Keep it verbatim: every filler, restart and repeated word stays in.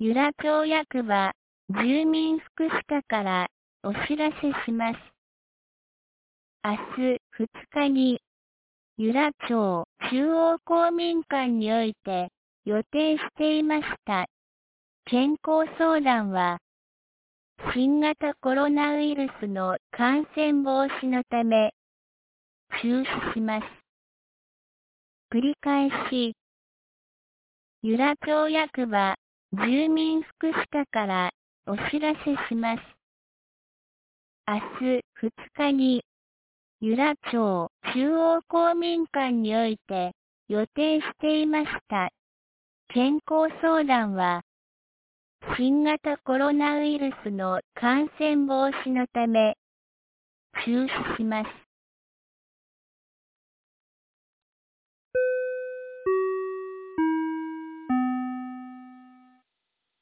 由良町役場、住民福祉課からお知らせします。明日ふつかに、由良町中央公民館において予定していました健康相談は、新型コロナウイルスの感染防止のため、中止します。繰り返し、由良町役場、住民福祉課からお知らせします。明日ふつかに、由良町中央公民館において予定していました健康相談は、新型コロナウイルスの感染防止のため、中止します。